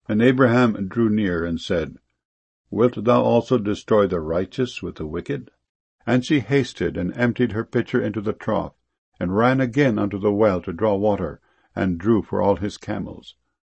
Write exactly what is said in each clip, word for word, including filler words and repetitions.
And Abraham drew near and said, Wilt thou also destroy the righteous with the wicked? And she hasted, and emptied her pitcher into the trough, and ran again unto the well to draw water, and drew for all his camels.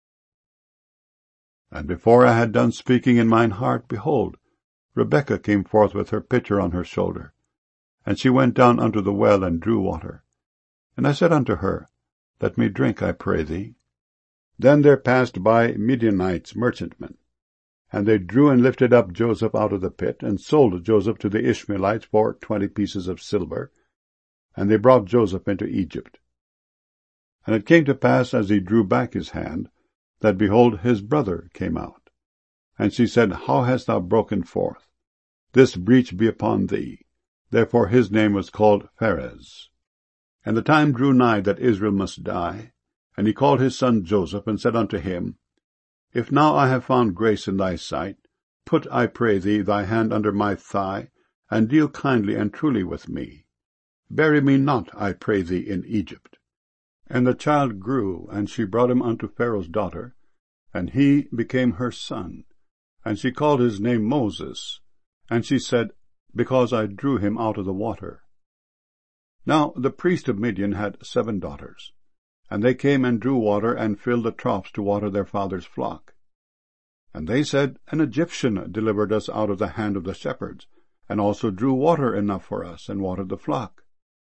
And before I had done speaking in mine heart, behold, Rebekah came forth with her pitcher on her shoulder. And she went down unto the well, and drew water. And I said unto her, Let me drink, I pray thee. Then there passed by Midianites merchantmen, and they drew and lifted up Joseph out of the pit, and sold Joseph to the Ishmaelites for twenty pieces of silver. And they brought Joseph into Egypt. And it came to pass, as he drew back his hand, that, behold, his brother came out. And she said, How hast thou broken forth? This breach be upon thee. Therefore his name was called Pharez. And the time drew nigh that Israel must die. And he called his son Joseph, and said unto him, If now I have found grace in thy sight, put, I pray thee, thy hand under my thigh, and deal kindly and truly with me. Bury me not, I pray thee, in Egypt. And the child grew, and she brought him unto Pharaoh's daughter, and he became her son. And she called his name Moses. And she said, Because I drew him out of the water. Now the priest of Midian had seven daughters. And they came and drew water, and filled the troughs to water their father's flock. And they said, An Egyptian delivered us out of the hand of the shepherds, and also drew water enough for us, and watered the flock.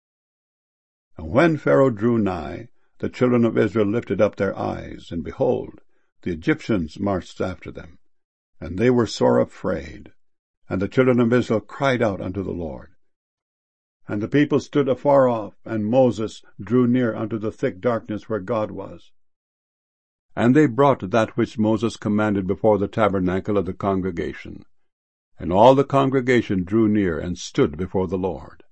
And when Pharaoh drew nigh, the children of Israel lifted up their eyes, and behold, the Egyptians marched after them. And they were sore afraid. And the children of Israel cried out unto the Lord. And the people stood afar off, and Moses drew near unto the thick darkness where God was. And they brought that which Moses commanded before the tabernacle of the congregation. And all the congregation drew near, and stood before the Lord.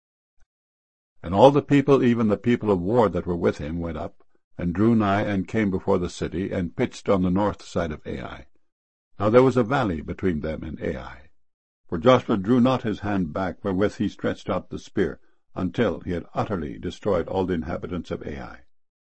And all the people, even the people of war that were with him, went up, and drew nigh, and came before the city, and pitched on the north side of Ai. Now there was a valley between them and Ai. For Joshua drew not his hand back wherewith he stretched out the spear, until he had utterly destroyed all the inhabitants of Ai.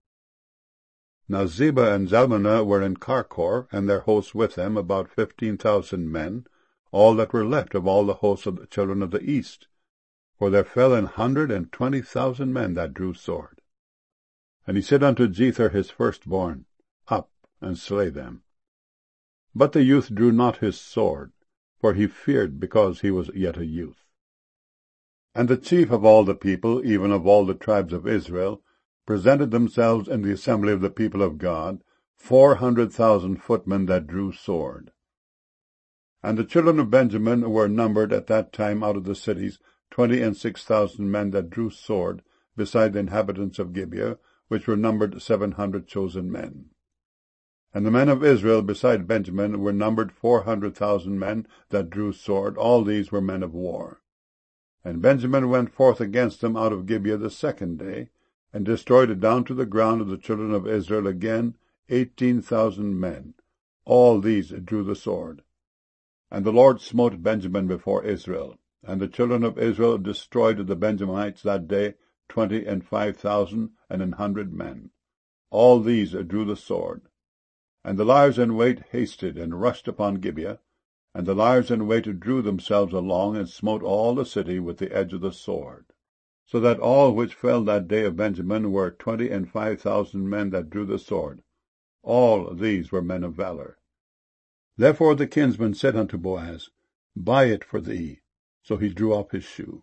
Now Zebah and Zalmunna were in Karkor, and their hosts with them, about fifteen thousand men, all that were left of all the hosts of the children of the east. For there fell an hundred and twenty thousand men that drew sword. And he said unto Jether his firstborn, Up, and slay them. But the youth drew not his sword, for he feared, because he was yet a youth. And the chief of all the people, even of all the tribes of Israel, presented themselves in the assembly of the people of God, four hundred thousand footmen that drew sword. And the children of Benjamin were numbered at that time out of the cities twenty and six thousand men that drew sword, beside the inhabitants of Gibeah, which were numbered seven hundred chosen men. And the men of Israel beside Benjamin were numbered four hundred thousand men that drew sword. All these were men of war. And Benjamin went forth against them out of Gibeah the second day, and destroyed down to the ground of the children of Israel again eighteen thousand men. All these drew the sword. And the Lord smote Benjamin before Israel. And the children of Israel destroyed the Benjamites that day twenty and five thousand and an hundred men. All these drew the sword. And the liers in wait hasted, and rushed upon Gibeah, and the liers in wait drew themselves along, and smote all the city with the edge of the sword. So that all which fell that day of Benjamin were twenty and five thousand men that drew the sword. All these were men of valor. Therefore the kinsman said unto Boaz, Buy it for thee. So he drew off his shoe.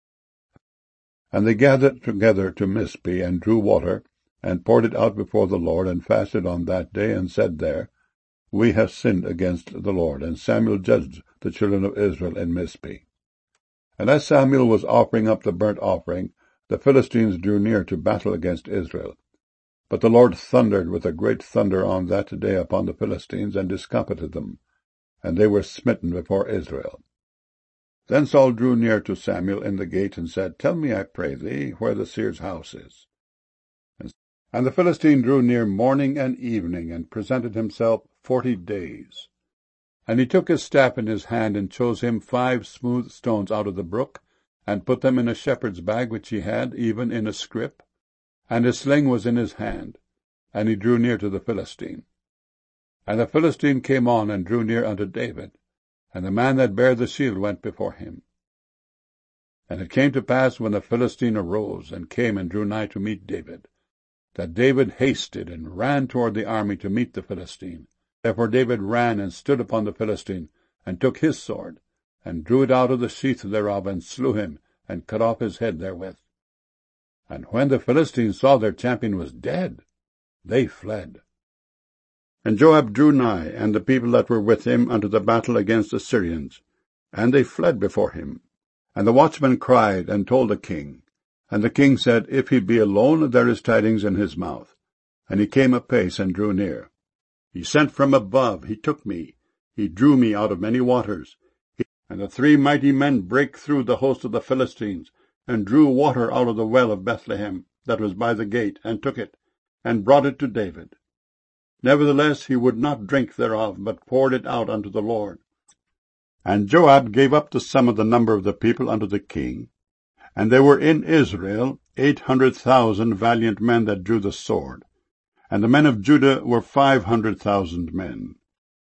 And they gathered together to Mizpeh, and drew water, and poured it out before the Lord, and fasted on that day, and said there, We have sinned against the Lord. And Samuel judged the children of Israel in Mizpeh. And as Samuel was offering up the burnt offering, the Philistines drew near to battle against Israel. But the Lord thundered with a great thunder on that day upon the Philistines, and discomfited them, and they were smitten before Israel. Then Saul drew near to Samuel in the gate, and said, Tell me, I pray thee, where the seer's house is. And the Philistine drew near morning and evening, and presented himself forty days. And he took his staff in his hand, and chose him five smooth stones out of the brook, and put them in a shepherd's bag which he had, even in a scrip. And his sling was in his hand, and he drew near to the Philistine. And the Philistine came on and drew near unto David, and the man that bare the shield went before him. And it came to pass, when the Philistine arose and came and drew nigh to meet David, that David hasted and ran toward the army to meet the Philistine. Therefore David ran and stood upon the Philistine, and took his sword, and drew it out of the sheath thereof, and slew him, and cut off his head therewith. And when the Philistines saw their champion was dead, they fled. And Joab drew nigh, and the people that were with him, unto the battle against the Syrians, and they fled before him. And the watchman cried, and told the king. And the king said, If he be alone, there is tidings in his mouth. And he came apace, and drew near. He sent from above, he took me, he drew me out of many waters. And the three mighty men brake through the host of the Philistines, and drew water out of the well of Bethlehem, that was by the gate, and took it, and brought it to David. Nevertheless he would not drink thereof, but poured it out unto the Lord. And Joab gave up the sum of the number of the people unto the king. And there were in Israel eight hundred thousand valiant men that drew the sword, and the men of Judah were five hundred thousand men.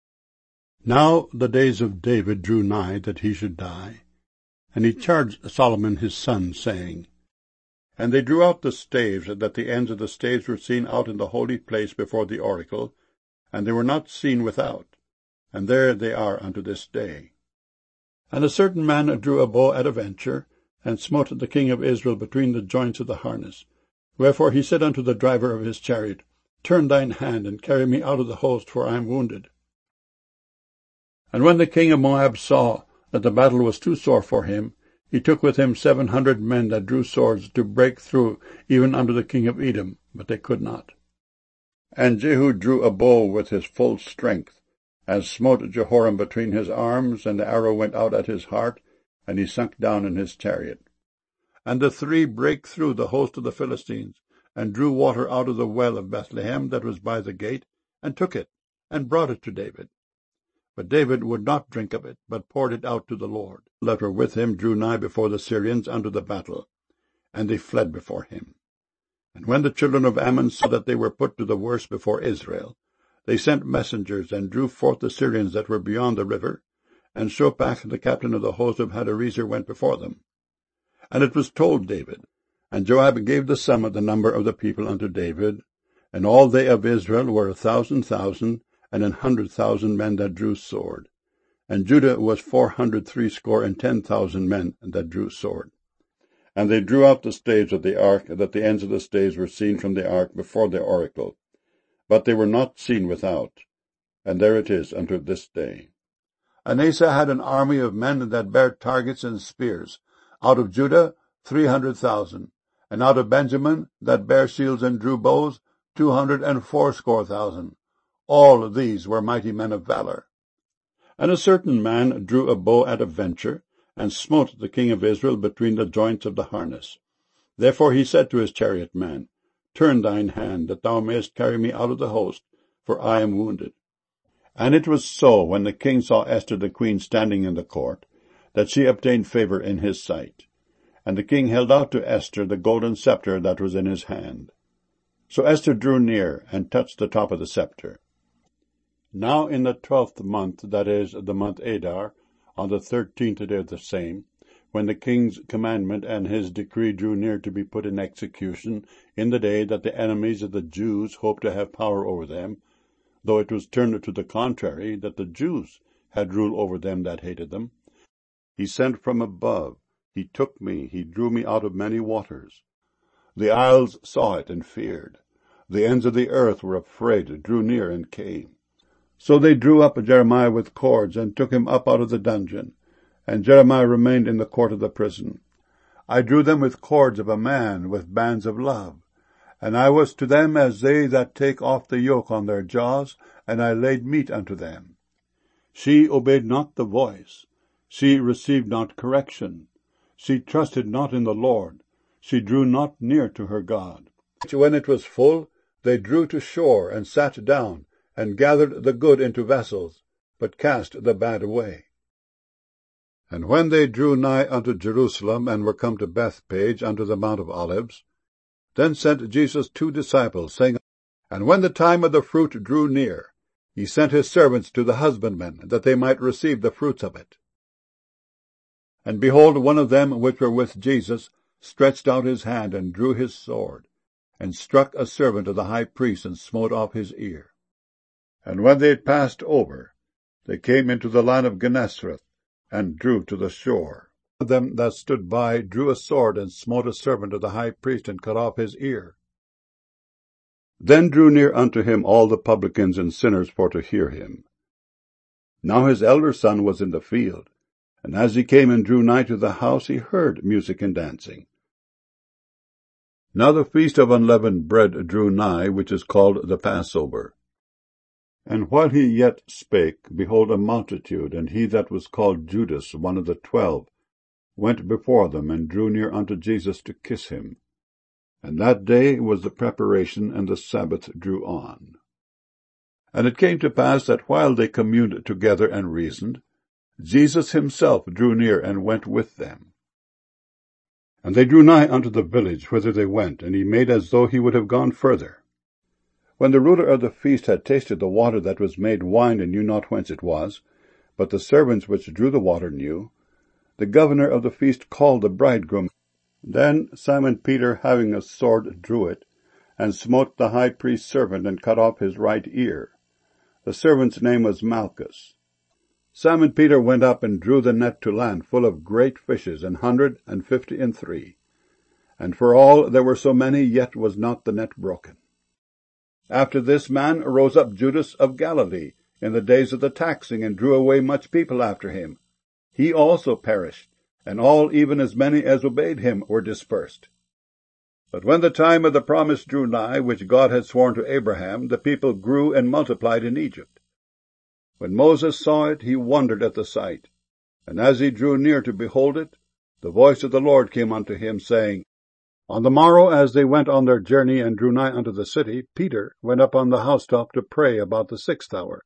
Now the days of David drew nigh that he should die, and he charged Solomon his son, saying, And they drew out the staves, that the ends of the staves were seen out in the holy place before the oracle, and they were not seen without, and there they are unto this day. And a certain man drew a bow at a venture, and smote the king of Israel between the joints of the harness. Wherefore he said unto the driver of his chariot, Turn thine hand, and carry me out of the host, for I am wounded. And when the king of Moab saw that the battle was too sore for him, he took with him seven hundred men that drew swords to break through even unto the king of Edom, but they could not. And Jehu drew a bow with his full strength, and smote Jehoram between his arms, and the arrow went out at his heart, and he sunk down in his chariot. And the three brake through the host of the Philistines, and drew water out of the well of Bethlehem that was by the gate, and took it, and brought it to David. But David would not drink of it, but poured it out to the Lord. That were with him drew nigh before the Syrians unto the battle, and they fled before him. And when the children of Ammon saw that they were put to the worse before Israel, they sent messengers, and drew forth the Syrians that were beyond the river, and Shopach the captain of the host of Hadarezer went before them. And it was told David, and Joab gave the sum of the number of the people unto David, and all they of Israel were a thousand thousand, and an hundred thousand men that drew sword. And Judah was four hundred threescore and ten thousand men that drew sword. And they drew out the staves of the ark, that the ends of the staves were seen from the ark before the oracle, but they were not seen without, and there it is unto this day. And Asa had an army of men that bare targets and spears, out of Judah three hundred thousand, and out of Benjamin that bare shields and drew bows two hundred and fourscore thousand. All these were mighty men of valor. And a certain man drew a bow at a venture, and smote the king of Israel between the joints of the harness. Therefore he said to his chariot man, Turn thine hand, that thou mayest carry me out of the host, for I am wounded. And it was so, when the king saw Esther the queen standing in the court, that she obtained favor in his sight. And the king held out to Esther the golden scepter that was in his hand. So Esther drew near, and touched the top of the scepter. Now in the twelfth month, that is, the month Adar, on the thirteenth day of the same, when the king's commandment and his decree drew near to be put in execution, in the day that the enemies of the Jews hoped to have power over them, though it was turned to the contrary, that the Jews had rule over them that hated them, he sent from above, he took me, he drew me out of many waters. The isles saw it and feared. The ends of the earth were afraid, drew near and came. So they drew up Jeremiah with cords, and took him up out of the dungeon. And Jeremiah remained in the court of the prison. I drew them with cords of a man, with bands of love. And I was to them as they that take off the yoke on their jaws, and I laid meat unto them. She obeyed not the voice. She received not correction. She trusted not in the Lord. She drew not near to her God. When it was full, they drew to shore, and sat down, and gathered the good into vessels, but cast the bad away. And when they drew nigh unto Jerusalem, and were come to Bethpage unto the Mount of Olives, then sent Jesus two disciples, saying, And when the time of the fruit drew near, he sent his servants to the husbandmen, that they might receive the fruits of it. And behold, one of them which were with Jesus stretched out his hand, and drew his sword, and struck a servant of the high priest, and smote off his ear. And when they had passed over, they came into the land of Gennesareth, and drew to the shore. One of them that stood by drew a sword, and smote a servant of the high priest, and cut off his ear. Then drew near unto him all the publicans and sinners for to hear him. Now his elder son was in the field, and as he came and drew nigh to the house, he heard music and dancing. Now the feast of unleavened bread drew nigh, which is called the Passover. And while he yet spake, behold, a multitude, and he that was called Judas, one of the twelve, went before them, and drew near unto Jesus to kiss him. And that day was the preparation, and the Sabbath drew on. And it came to pass that while they communed together and reasoned, Jesus himself drew near and went with them. And they drew nigh unto the village whither they went, and he made as though he would have gone further. When the ruler of the feast had tasted the water that was made wine, and knew not whence it was, but the servants which drew the water knew, the governor of the feast called the bridegroom. Then Simon Peter, having a sword, drew it, and smote the high priest's servant, and cut off his right ear. The servant's name was Malchus. Simon Peter went up and drew the net to land, full of great fishes, an hundred and fifty and three. And for all there were so many, yet was not the net broken. After this man arose up Judas of Galilee in the days of the taxing, and drew away much people after him. He also perished, and all, even as many as obeyed him, were dispersed. But when the time of the promise drew nigh, which God had sworn to Abraham, the people grew and multiplied in Egypt. When Moses saw it, he wondered at the sight. And as he drew near to behold it, the voice of the Lord came unto him, saying, On the morrow, as they went on their journey and drew nigh unto the city, Peter went up on the housetop to pray about the sixth hour.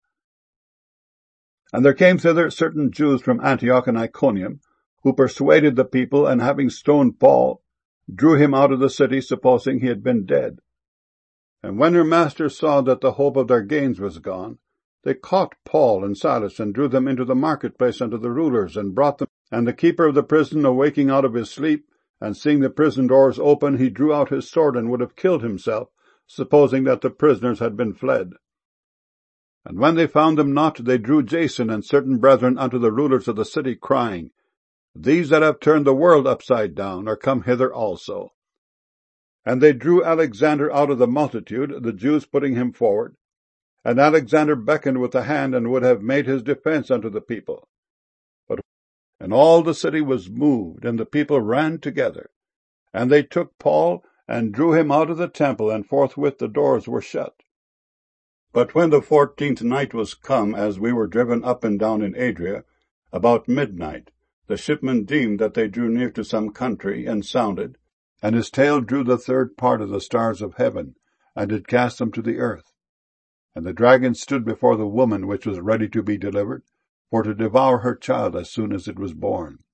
And there came thither certain Jews from Antioch and Iconium, who persuaded the people, and having stoned Paul, drew him out of the city, supposing he had been dead. And when her masters saw that the hope of their gains was gone, they caught Paul and Silas, and drew them into the marketplace unto the rulers, and brought them. And the keeper of the prison, awaking out of his sleep, and seeing the prison doors open, he drew out his sword, and would have killed himself, supposing that the prisoners had been fled. And when they found them not, they drew Jason and certain brethren unto the rulers of the city, crying, These that have turned the world upside down are come hither also. And they drew Alexander out of the multitude, the Jews putting him forward. And Alexander beckoned with the hand, and would have made his defense unto the people. But and all the city was moved, and the people ran together. And they took Paul, and drew him out of the temple, and forthwith the doors were shut. But when the fourteenth night was come, as we were driven up and down in Adria, about midnight, the shipmen deemed that they drew near to some country, and sounded, and his tail drew the third part of the stars of heaven, and did cast them to the earth. And the dragon stood before the woman which was ready to be delivered, for to devour her child as soon as it was born.